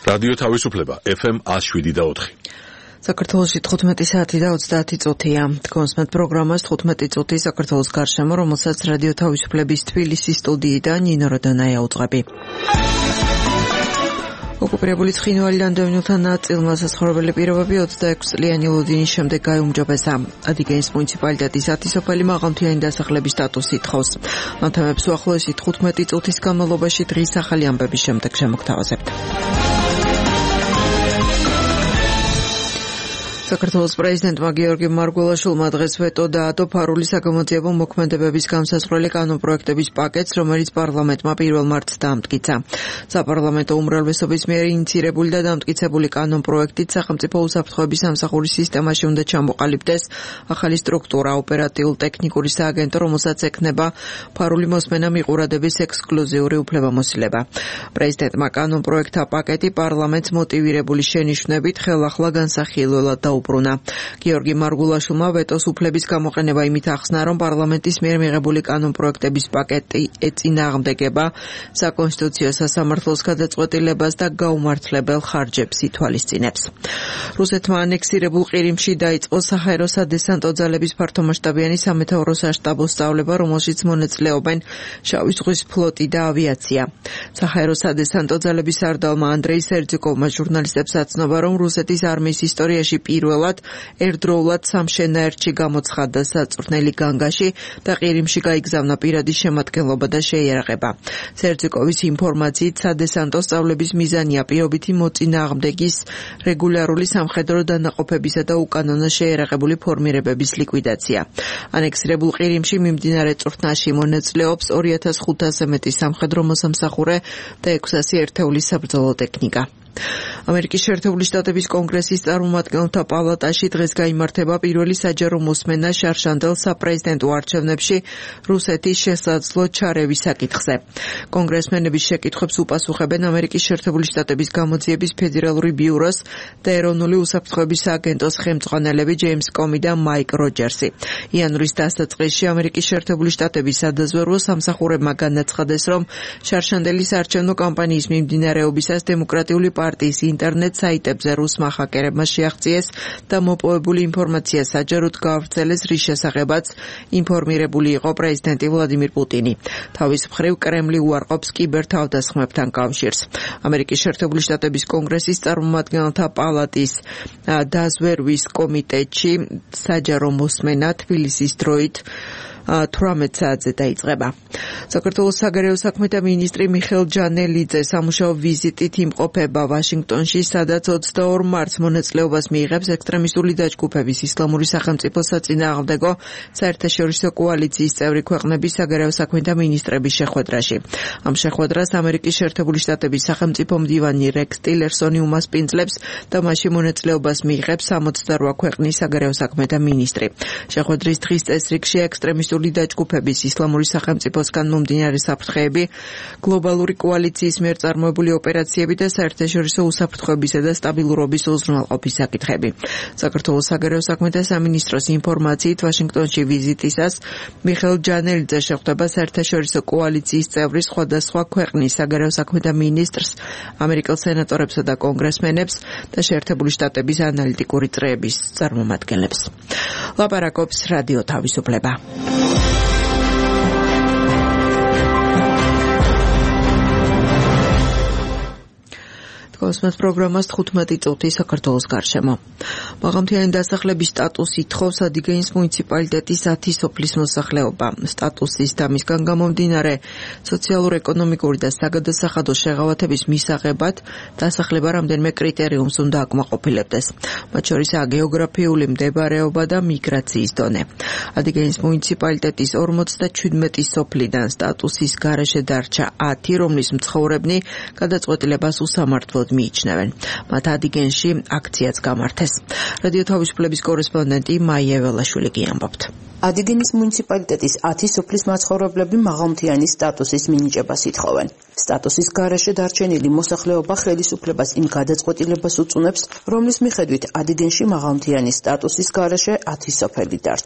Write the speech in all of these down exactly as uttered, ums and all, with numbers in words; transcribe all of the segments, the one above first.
რადიო თავისუფლება ეფ ემ one oh seven და four. საქართველოში თხუთმეტი საათი და ოცდაათი წუთია. Თქვენსმეთ პროგრამას თხუთმეტი წუთი საქართველოს გარშემო, რომელსაც რადიო თავისუფლების თბილისის სტუდიიდან ნინო როდონაია უძღვები. ოკუპირებული ცხინვალიდან დევნილთა ნაწილმა საცხოვრებელი პირობები ოცდაექვსი წლიანი ლოდინის შემდეგ გაიუმჯობესა. ადიგენის მუნიციპალიტეტის ათი სოფელი მაღალმთიანი დასახლების სტატუსს ითხოვს. ამ თემებს უახლოესი თხუთმეტი წუთის განმავლობაში დღის ახალი ამბების შემდეგ შემოგთავაზებთ. საქართველოს პრეზიდენტმა გიორგი მარგველაშვილმა დღეს ვეტო დაადო ფარული საგამოძიებო მოქმედებების გამსაზღვრელი კანონპროექტების პაკეტს, რომელიც პარლამენტმა პირველ მარტს დაამტკიცა. საპარლამენტო უმრავლესობის მიერ ინიცირებული და დამტკიცებული კანონპროექტით სახელმწიფო უსაფრთხოების სამსახურის სისტემაში უნდა ჩამოყალიბდეს ახალი სტრუქტურა, ოპერატიულ-ტექნიკური სააგენტო, რომელსაც ექნება ფარული მოსმენა მიყურადების ექსკლუზიური უფლებამოსილება. პრეზიდენტმა კანონპროექტთა პაკეტი პარლამენტს მოტივირებული შენიშვნებით ხელახლა განსახილველად და უბრუნა. გიორგი მარგველაშვილმა ვეტოს უფლების გამოყენება იმით ახსნა, რომ პარლამენტის მიერ მიღებული კანონპროექტების პაკეტი ეწინააღმდეგება საკონსტიტუციო სასამართლოს გადაწყვეტილებას და გაუმართლებელ ხარჯებს ითვალისწინებს. რუსეთმა ანექსირებულ ყირიმში დაიწყო საჰაერო სადესანტო ძალების ფართომასშტაბიანი სამეთაურო საშტაბო სწავლება, რომელშიც მონაწილეობენ შავი ზღვის ფლოტი და ავიაცია. საჰაერო სადესანტო ძალების სარდალმა ანდრეი სერძიკოვმა ჟურნალისტებს აცნობა, რომ რუსეთის არმიის ისტორიაში პირველად ერთდროულად სამშენაერთში გამოცხადდა საწვრთნელი განგაში და ყირიმში გაიგზავნა პირადი შემადგენლობა და შეიარაღება. სერძიკოვის ინფორმაციით, სადესანტო სწავლების მიზანია პირობითი მოწინააღმდეგის რეგულარული სამხედრო დანაყოფებისა და უკანონო შეიარაღებული ფორმირებების ლიკვიდაცია. ანექსირებულ ყირიმში მიმდინარე წვრთნაში მონაწილეობს ორი ათას ხუთასზე მეტი სამხედრო მოსამსახურე და ექვსასი ერთეული საბრძოლო ტექნიკა. ამერიკის შეერთებული შტატების კონგრესის წარმომადგენელთა პალატაში დღეს გაიმართება პირველი საჯარო მოსმენა შარშანდელ საპრეზიდენტო არჩევნებში რუსეთის შესაძლო ჩარევის საკითხზე. კონგრესმენების შეკითხვებს უპასუხებენ ამერიკის შეერთებული შტატების გამოძიების ფედერალური ბიუროს და ეროვნული უსაფრთხოების სააგენტოს ხელმძღვანელები ჯეიმს კომი და მაიკ როჯერსი. იანვრის დასაწყისში ამერიკის შეერთებული შტატების სადაზვერვო სამსახურებმა განაცხადეს, რომ შარშანდელის არჩევნო კამპანიის მიმდინარეობისას დემოკრატიული პარტიის ინტერნეტ საიტებზე რუსმა ჰაკერებმა შეაღწიეს და მოპოვებული ინფორმაცია საჯაროდ გაავრცელეს, რის შესახებაც ინფორმირებული იყო პრეზიდენტი ვლადიმირ პუტინი. თავის მხრივ კრემლი უარყოფს კიბერთავდასხმებთან კავშირს. ამერიკის შეერთებული შტატების კონგრესის წარმომადგენელთა პალატის დაზვერვის კომიტეტში საჯარო მოსმენა თბილისის დროით თვრამეტ საათზე დაიწყება. საქართველოს საგარეო საქმეთა მინისტრი მიხეილ ჯანელიძე სამუშაო ვიზიტით იმყოფება ვაშინგტონში, სადაც ოცდაორ მარტს მონაწილეობას მიიღებს ექსტრემისტული დაჯგუფების ისლამური სახელმწიფოს საწინააღმდეგო საერთაშორისო კოალიციის წევრი ქვეყნების საგარეო საქმეთა მინისტრების შეხვედრაში. ამ შეხვედრას ამერიკის შეერთებული შტატების სახელმწიფო მდივანი რექს ტილერსონი უმასპინძლებს და მასში მონაწილეობას მიიღებს სამოცდარვა ქვეყნის საგარეო საქმეთა მინისტრი. შეხვედრის დღის წესრიგში ექსტრემისტული დაჯგუფების ისლამური სახელმწიფოსგან მომდინარე საფრთხეები, გლობალური კოალიციის მიერ წარმოებული ოპერაციები და საერთაშორისო უსაფრთხოებისა და სტაბილურობის უზრუნველყოფის საკითხები. საქართველოს საგარეო საქმეთა სამინისტროს ინფორმაციით, ვაშინგტონში ვიზიტისას მიხეილ ჯანელიძე შეხვდება საერთაშორისო კოალიციის წევრის სხვადასხვა ქვეყნის საგარეო საქმეთა მინისტრს, ამერიკელ სენატორებსა და კონგრესმენებს და შეერთებული შტატების ანალიტიკური წრეების წარმომადგენლებს. ლაპარაკობს რადიო თავისუფლება. კოსმოს პროგრამას თხუთმეტი წუთი საქართველოს გარშემო. მაღალმთიანი დასახლების სტატუსი ითხოვს ადიგენის მუნიციპალიტეტის ათი სოფლის მოსახლეობა. სტატუსის და მისგან გამომდინარე სოციალურ-ეკონომიკური და საგადასახადო შეღავათების მისაღებად დასახლება რამდენიმე კრიტერიუმს უნდა აკმაყოფილებდეს. მათ შორისაა გეოგრაფიული მდებარეობა და მიგრაციის დონე. ადიგენის მუნიციპალიტეტის ორმოცდაჩვიდმეტი სოფლიდან სტატუსის გარეშე დარჩა ათი, რომლის მცხოვრებნი გადაწყვეტილებას უსამართლოდ მიიჩნევენ. მათ ადიგენში აქციაც გამართეს. რადიო თავისუფლების კორესპონდენტი მაია ველაშვილი გიამბობთ. ადიგენის მუნიციპალიტეტის ათი სოფლის მაცხოვრებლები მაღალმთიანი სტატუსის მინიჭებას ითხოვენ. სტატუსის გარეშე დარჩენილი მოსახლეობა ხელისუფლებას იმ გადაწყვეტილებას უწუნებს, რომლის მიხედვით ადიგენში მაღალმთიანი სტატუსის გარეშე ათი სოფელი დარჩა.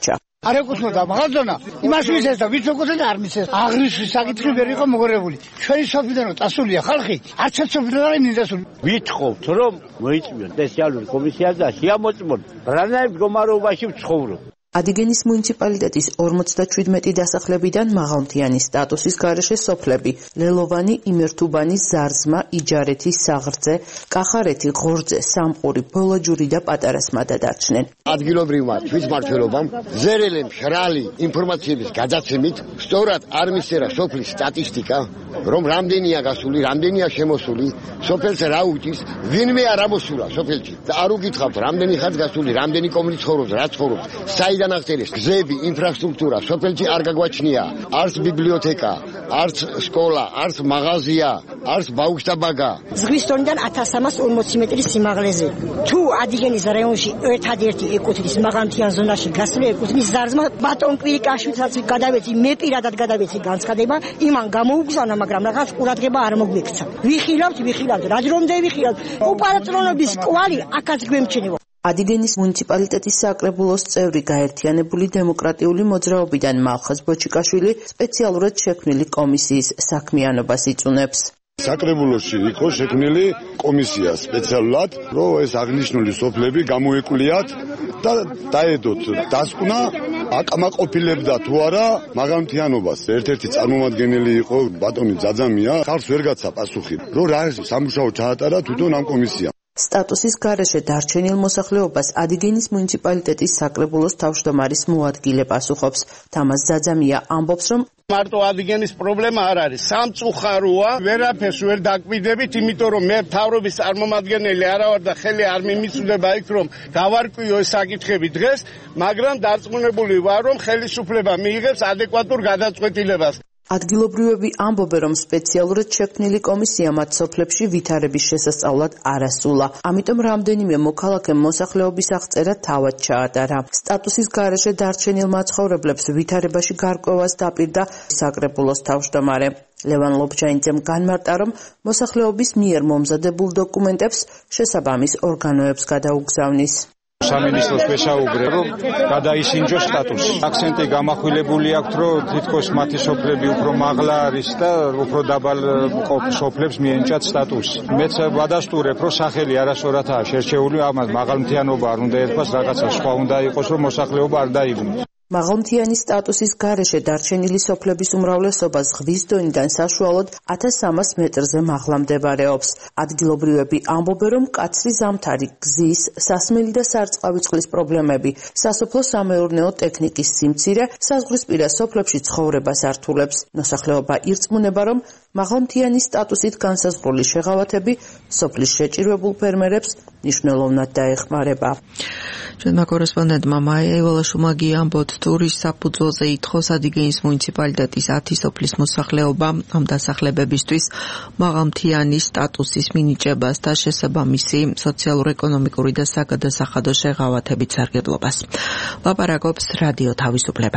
არ ეკუთვნოდა მაღალდონა იმას მისეს და ვიც ეკუთვნოდა არ მისეს აღრიში საკითხი ვერ იყო მოგორებული ჩვენი სოფლიდან რომ წასულია ხალხი არც ერთ სოფლიდან არ მინდასული ვითხოვთ რომ მოიწვიონ სპეციალური კომისია და შეამოწმონ რანაირ მდგომარეობაში ვცხოვრობ. ადიგენის მუნიციპალიტეტის ორმოცდაჩვიდმეტი დასახლებიდან მაღალმთიანი სტატუსის გარეშე სოფლები ლელოვანი, იმერთუბანი, ზარზმა, იჯარეთი, საღრძე, კახარეთი, ღორძე, სამყური, ბოლაჯური და პატარასმადა დარჩნენ. ადგილობრივმა თვითმმართველობამ ზერელე მშრალი ინფორმაციების გადაცემით სწორად არ მისწერა სოფლის სტატისტიკა, რომ რამდენია გასული, რამდენია შემოსული, სოფელს რა უჭირს, ვინმე არ ამოსულა სოფელში და არ უკითხავთ რამდენი ხანს გასული, რამდენი კომუნი ცხოვრობს, რა ცხოვრობს, საიდან აღწერეს გზები, ინფრასტრუქტურა, სოფელში არ გაგვაჩნია, არც ბიბლიოთეკა, არც სკოლა, არც მაღაზია, არც ბაუქშტაბაგა. ზღვის დონიდან ათას სამას ორმოცი მეტრის სიმაღლეზე. თუ ადიგენის რაიონში ერთადერთი ეკუთვნის მაღალმთიან ზონაში გასული ეკუთვნის ზარზმა ბატონ კვირიკაშვილსაც გადავეცი, მე პირადად გადავეცი განცხადება, იმან გამოუგზავნა, მაგრამ რაღაც ყურადღება არ მოგვექცა. ვიხილავთ, ვიხილავთ, რადრომდე ვიხილავთ. უპატრონობის კვალი აქაც გვემჩნევა. ადიგენის მუნიციპალიტეტის საკრებულოს წევრი გაერთიანებული დემოკრატიული მოძრაობიდან მალხაზ ბოჩიკაშვილი სპეციალურად შექმნილი კომისიის საქმიანობას იწუნებს. საკრებულოში იყო შექმნილი კომისია სპეციალურად, რომ ეს აღნიშნული სოფლები გამოეკულიათ და დაედოთ დასკვნა აკმაყოფილებდა თუ არა მაღალმთიანობას. ერთ-ერთი წარმომადგენელი იყო ბატონი ძაძამია, ხალხს ვერ გაცა პასუხი, რომ რა სამუშაო ჩაატარა თვითონ ამ კომისიამ. სტატუსის გარეშე დარჩენილ მოსახლეობას ადიგენის მუნიციპალიტეტის საკრებულოს თავმჯდომარის მოადგილე პასუხობს. თამაზ ძაძამია ამბობს, რომ მარტო ადიგენის პრობლემა არ არის. სამწუხაროა, ვერაფერს ვერ დაკვირდებით, იმიტომ რომ მე მთავრობის წარმომადგენელი არა ვარ და ხელი არ მიმიწვდება იქ რომ გავარკვიო ეს საკითხები დღეს, მაგრამ დარწმუნებული ვარ რომ ხელისუფლება მიიღებს ადეკვატურ გადაწყვეტილებას. ადგილობრივები ამბობენ, რომ სპეციალურად შექმნილი კომისია მათ სოფლებში ვითარების შესასწავლად არ ასულა. ამიტომ რამდენიმე მოქალაქემ მოსახლეობის აღწერა თავად ჩაატარა. სტატუსის გარეშე დარჩენილ მაცხოვრებლებს ვითარებაში გარკვევას დაპირდა საკრებულოს თავმჯდომარე. ლევან ლობჯანიძემ განმარტა, რომ მოსახლეობის მიერ მომზადებულ დოკუმენტებს შესაბამის ორგანოებს გადაუგზავნის. სამინისტროს ვესაუბრე, რომ გადაისინჯოს სტატუსი. აქცენტი გამახვილებული აქვს, რომ თითქოს მათი სოფლები უფრო მაღლა არის და უფრო დაბალ სოფლებს მიენიჭათ სტატუსი. მეც ვადასტურებ, რომ სახელი არასორათაა შერჩეული, ამას მაღალმთიანობა არ უნდა ერქვას, რაღაცა სხვა უნდა იყოს, რომ მოსახლეობა არ დაიღნოს. მაღალმთიანი სტატუსის გარეშე დარჩენილი სოფლების უმრავლესობა ზღვის დონიდან საშუალოდ ათას სამას მეტრზე მაღლა მდებარეობს. ადგილობრივები ამბობენ, რომ მკაცრი ზამთარი, გზის, სასმელი და სარწყავი პრობლემები, სასოფლო-სამეურნეო ტექნიკის სიმცირე საზღვრისპირა სოფლებში ცხოვრებას ართულებს. მოსახლეობა ირწმუნება, რომ მაღალმთიანი სტატუსით განსაზღვრული შეღავათები სოფლის შეჭირვებულ ფერმერებს მნიშვნელოვნად დაეხმარება. ჩვენმა კორესპონდენტმა მაია ივალაშვილმა ამბოთ, ტურის საფუძველზე ითხოვს ადიგენის მუნიციპალიტეტის ათი სოფლის მოსახლეობა ამ დასახლებებისთვის მაღალმთიანი სტატუსის მინიჭებას და შესაბამისი სოციალურ-ეკონომიკური და საგადასახადო შეღავათებით სარგებლობას. ლაპარაკობს რადიო თავისუფლება.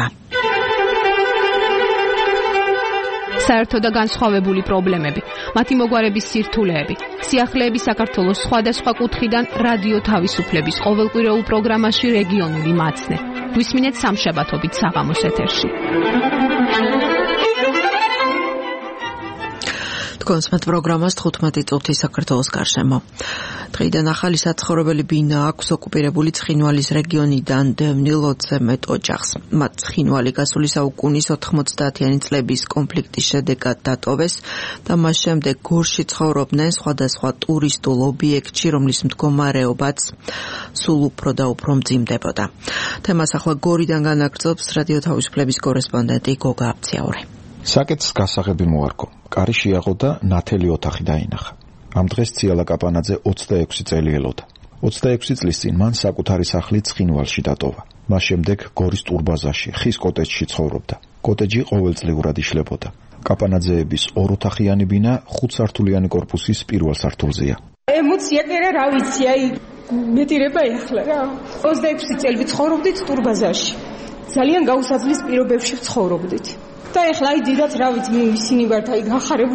საერთო და განსხვავებული პრობლემები, მათი მოგვარების სირთულეები, სიახლეები საქართველოს სხვადასხვა კუთხიდან რადიო თავისუფლების ყოველკვირეულ პროგრამაში რეგიონული მაცნე. გვისმინეთ სამშაბათობით საღამოს ეთერში. თქვენს მათ პროგრამას თხუთმეტი წუთი საქართველოს გარშემო. დღეიდან ახალი საცხოვრებელი ბინა აქვს ოკუპირებული ცხინვალის რეგიონიდან დევნილ ოცზე მეტ ოჯახს. მათ ცხინვალი გასული საუკუნის ოთხმოცდაათიანი წლების კონფლიქტის შედეგად დატოვეს და მას შემდეგ გორში ცხოვრობდნენ სხვადასხვა ტურისტულ ობიექტში, რომლის მდგომარეობაც სულ უფრო და უფრო მძიმდებოდა. თემას ახლა გორიდან განაგრძობს რადიო თავისუფლების კორესპონდენტი გოგა აბციაური. საკეთს გასაღები მოარგო. კარი შეაღო და ნათელი ოთახი დაინახა. ამ დღეს ციალა კაპანაძე ოცდაექვსი წელი ელოდა. ოცდაექვსი წლის წინ მან საკუთარი სახლი ცხინვალში დატოვა. მას შემდეგ გორის ტურბაზაში, ხის კოტეჯში ცხოვრობდა. კოტეჯი ყოველწლიურად იშლებოდა. კაპანაძეების ოროთახიანი ბინა ხუთსართულიანი კორპუსის პირველ სართულზეა. ემოცია კი რა ვიცი, აი მეტირება ეხლა რა. ოცდაექვსი წელი ცხოვრობდით ტურბაზაში. ძალიან გაუსაძლის პირობებში ცხოვრობდით. და ეხლა აი დიდად რა ვიცი, ისინი ვართ აი გახარებულები.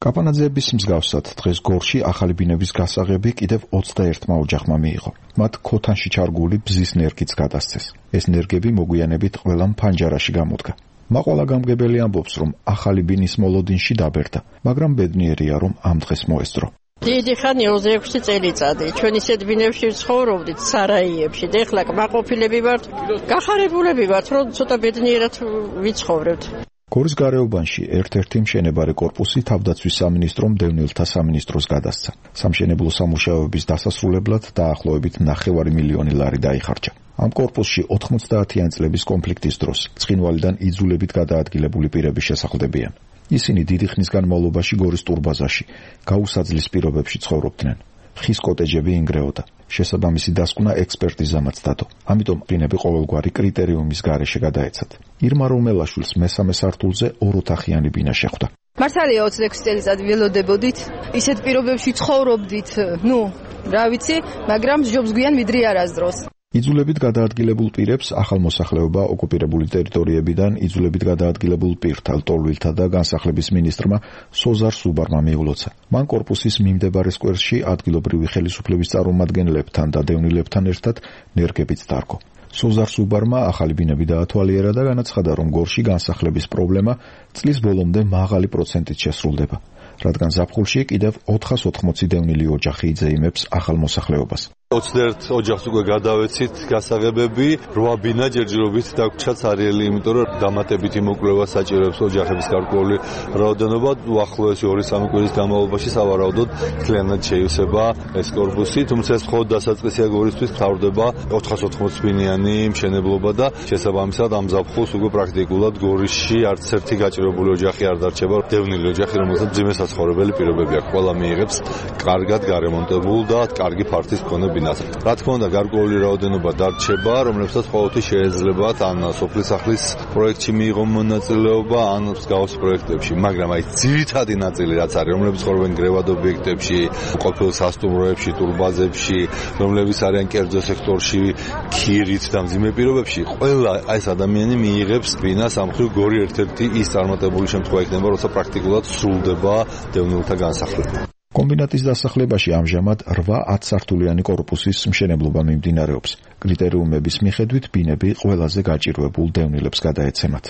კაპანაძეების მსგავსად დღეს გორში ახალი ბინების გასაღები კიდევ ოცდაერთმა ოჯახმა მიიღო. მათ ქოთანში ჩარგული ბზის ნერგიც გადასცეს. ეს ნერგები მოგვიანებით ყველამ ფანჯარაში გამოდგა. მაყვალა გამგებელი ამბობს, რომ ახალი ბინის მოლოდინში დაბერდა, მაგრამ ბედნიერია, რომ ამ დღეს მოესწრო. დიდი ხანი ოცდაექვსი წელიწადი ჩვენ ისეთ ბინებში ვცხოვრობდით სარაიებში და ეხლა კმაყოფილები ვართ, გახარებულები ვართ, რომ ცოტა ბედნიერად ვიცხოვრებთ. გორის გარეუბანში ერთ-ერთი მშენებარე კორპუსი თავდაცვის სამინისტრომ დევნილთა სამინისტროს გადასცა. სამშენებლო სამუშაოების დასასრულებლად დაახლოებით ნახევარი მილიონი ლარი დაიხარჯა. ამ კორპუსში ოთხმოცდაათიან წლების კონფლიქტის დროს ცხინვალიდან იძულებით გადაადგილებული პირები შესახლდებიან. ისინი დიდი ხნის განმავლობაში გორის ტურბაზაში გაუსაძლის პირობებში ცხოვრობდნენ. ხის კოტეჯები ინგრეოდა. შესაბამისი დასკვნა ექსპერტიზამაც დადო. ამიტომ ბინები ყოველგვარი კრიტერიუმის გარეშე გადაეცათ. ირმა რომელაშვილს მესამე სართულზე ოროთახიანი ბინა შეხვდა. მართალია ოცდაექვსი წელიწადი ველოდებოდით, ისეთ პირობებში ცხოვრობდით, ნუ, რა ვიცი, მაგრამ ჯობს გვიან ვიდრე არასდროს. იძულებით გადაადგილებულ პირებს ახალმოსახლეობა ოკუპირებული ტერიტორიებიდან იძულებით გადაადგილებულ პირთა, ლტოლვილთა და განსახლების მინისტრმა სოზარ სუბარმა მიულოცა. მან კორპუსის მიმდებარე სკვერში ადგილობრივი ხელისუფლების წარმომადგენლებთან და დევნილებთან ერთად ნერგებიც დარგო. სოზარ სუბარმა ახალი ბინები დაათვალიერა და განაცხადა, რომ გორში განსახლების პრობლემა წლის ბოლომდე მაღალი პროცენტით შესრულდება, რადგან ზაფხულში კიდევ ოთხას ოთხმოცი დევნილი ოჯახი იძეიმებს ახალმოსახლეობას. ოცდაერთ ოჯახს უკვე გადავეცით გასაღებები, რვა ბინა ჯერჯერობით დაგვრჩა ცარიელი, იმიტომ რომ დამატებითი მოკვლევა საჭიროებს ოჯახების გარკვეული რაოდენობა. უახლოესი ორი-სამი კვირის განმავლობაში სავარაუდოდ მთლიანად შეივსება ეს კორპუსი, თუმცა ეს მხოლოდ დასაწყისია გორისთვის, მთავრდება ოთხას ოთხმოცი ბინიანი მშენებლობა და შესაბამისად ამ ზაფხულს უკვე პრაქტიკულად გორისში არც ერთი გაჭირებული ოჯახი არ დარჩება. დევნილი ოჯახი, რომელსაც მძიმე საცხოვრებელი პირობები აქვს, ყველა მიიღებს კარგად გარემონტებულ და კარგი ფართის მქონე ბინას. რა თქმა უნდა, გარკვეული რაოდენობა დარჩება, რომლებსაც ყოველთვის შეეძლებათ ან სოფლის სახლის პროექტში მიიღონ მონაწილეობა, ან მსგავს პროექტებში, მაგრამ აი ძირითადი ნაწილი რაც არის, რომლებიც ცხოვრობენ გრევად ობიექტებში, ყოფილ სასტუმროებში, ტურბაზებში, რომლებიც არიან კერძო სექტორში, ქირით და მძიმე პირობებში, ყველა ეს ადამიანი მიიღებს ბინას. ამ მხრივ გორი ერთ-ერთი ის წარმატებული შემთხვევა იქნება, როცა პრაქტიკულად სრულდება დევნილთა განსახლება. კომბინატის დასახლებაში ამჟამად რვა ათსართულიანი კორპუსის მშენებლობა მიმდინარეობს. კრიტერიუმების მიხედვით ბინები ყველაზე გაჭირვებულ დევნილებს გადაეცემათ.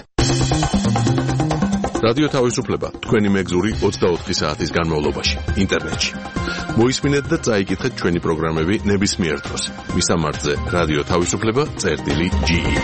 რადიო თავისუფლება თქვენი მეგზური ოცდაოთხი საათის განმავლობაში ინტერნეტში. მოისმინეთ და წაიკითხეთ ჩვენი პროგრამები ნებისმიერ დროს. მისამართზე რადიო თავისუფლება წერტილი ჯი ი.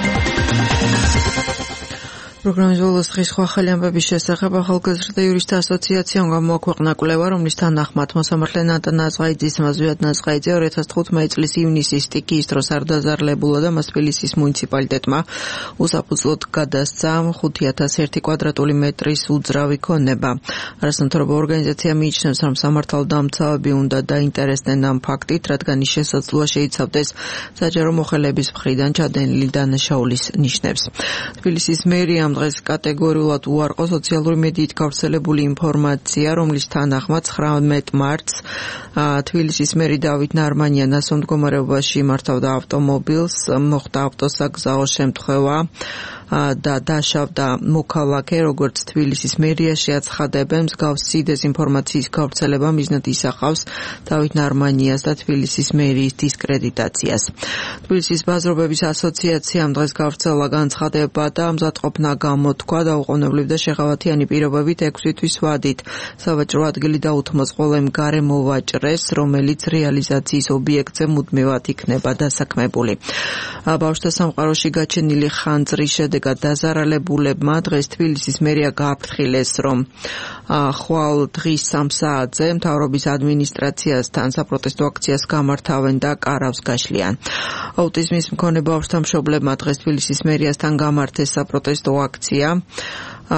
პროგრამის ბოლოს დღის სხვა ახალი ამბების შესახებ ახალგაზრდა იურისტთა ასოციაციამ გამოაქვეყნა კვლევა, რომლის თანახმად მოსამართლე ნატა ნაზღაიძის მაზვიად ნაზღაიძე ორი ათას თხუთმეტი წლის ივნისის სტიქიის დროს არ დაზარლებულა და მას თბილისის მუნიციპალიტეტმა უსაფუძვლოდ გადასცა ხუთი ათას ერთი კვადრატული მეტრის უძრავი ქონება. არასამთავრობო ორგანიზაცია მიიჩნევს, რომ სამართალდამცავები უნდა დაინტერესდნენ ამ ფაქტით, რადგან ის შესაძლოა შეიცავდეს საჯარო მოხელეების მხრიდან ჩადენილი დანაშაულის ნიშნებს. თბილისის მერიამ დღეს კატეგორიულად უარყო სოციალური მედიით გავრცელებული ინფორმაცია, რომლის თანახმად ცხრამეტ მარტს თბილისის მერი დავით ნარმანია ნასო მდგომარეობაში მართავდა ავტომობილს, მოხდა ავტოსაგზაო შემთხვევა და დაშავდა მოქალაქე, როგორც თბილისის მერიაში აცხადებენ, მსგავსი დეზინფორმაციის გავრცელება მიზნად ისახავს დავით ნარმანიას და თბილისის მერიის დისკრედიტაციას. თბილისის ბაზრობების ასოციაციამ დღეს გავრცელა განცხადება და მზადყოფნა გამოთქვა დაუყოვნებლივ და შეღავათიანი პირობებით ექვსი თვის ვადით. სავაჭრო ადგილი დაუთმოს ყველემ გარემოვაჭრეს, რომელიც რეალიზაციის ობიექტზე მუდმივად იქნება დასაქმებული. ბავშვთა სამყაროში გაჩენილი ხანძრის შედეგად დაზარალებულებმა დღეს თბილისის მერია გააფრთხილეს, რომ ხვალ დღის სამ საათზე მთავრობის ადმინისტრაციასთან საპროტესტო აქციას გამართავენ და კარავს გაშლიან. აუტიზმის მქონე ბავშვთა მშობლებმა დღეს თბილისის მერიასთან გამართეს საპროტესტო აქცია.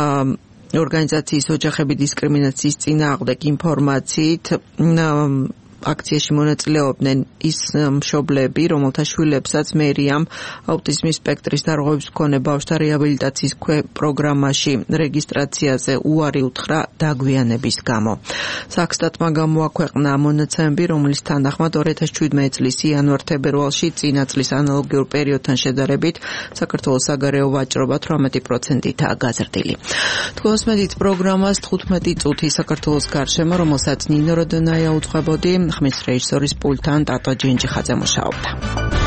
ორგანიზაციის ოჯახები დისკრიმინაციის წინააღმდეგ ინფორმაციით აქციაში მონაწილეობდნენ ის მშობლები, რომელთა შვილებსაც მერიამ აუტიზმის სპექტრის დარღვევების მქონე ბავშვთა რეაბილიტაციის პროგრამაში რეგისტრაციაზე უარი უთხრა დაგვიანების გამო. საქსტატმა გამოაქვეყნა მონაცემები, რომლის თანახმად ორი ათას შვიდმეტი წლის იანვარ-თებერვალში წინა წლის ანალოგიურ პერიოდთან შედარებით საქართველოს საგარეო ვაჭრობა თვრამეტი პროცენტითაა გაზრდილი. თქვენს მედით პროგრამას თხუთმეტი წუთი საქართველოს გარშემო, რომელსაც ნინო როდონაია უძღვებოდი, ხმის რეჟისორის პულტთან ტატო ჯინჯიხაძე მუშაობდა.